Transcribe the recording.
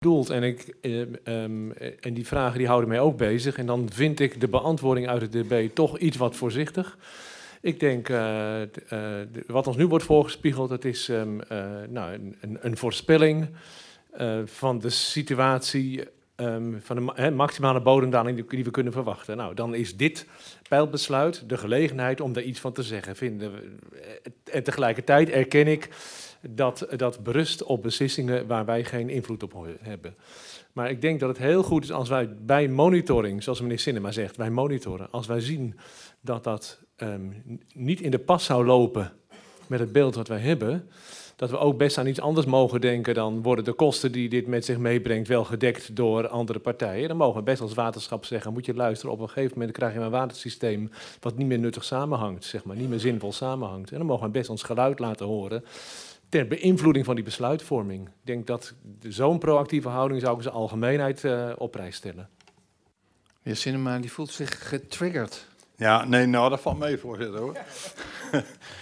bedoelt. En die vragen die houden mij ook bezig. En dan vind ik de beantwoording uit het DB toch iets wat voorzichtig. Ik denk, wat ons nu wordt voorgespiegeld, dat is een voorspelling van de situatie, van de maximale bodemdaling die we kunnen verwachten. Nou, dan is dit pijlbesluit de gelegenheid om daar iets van te zeggen, vinden we. En tegelijkertijd erken ik dat berust op beslissingen waar wij geen invloed op hebben. Maar ik denk dat het heel goed is als wij bij monitoring, zoals meneer Sinema zegt, wij monitoren, als wij zien dat dat niet in de pas zou lopen met het beeld wat wij hebben, dat we ook best aan iets anders mogen denken dan worden de kosten die dit met zich meebrengt wel gedekt door andere partijen. Dan mogen we best als waterschap zeggen, moet je luisteren, op een gegeven moment krijg je een watersysteem wat niet meer nuttig samenhangt, zeg maar, niet meer zinvol samenhangt. En dan mogen we best ons geluid laten horen ter beïnvloeding van die besluitvorming. Ik denk dat zo'n proactieve houding zou ik in zijn algemeenheid op prijs stellen. Meneer Sinema, die voelt zich getriggerd. Ja, nee, nou, dat valt mee, voorzitter, hoor.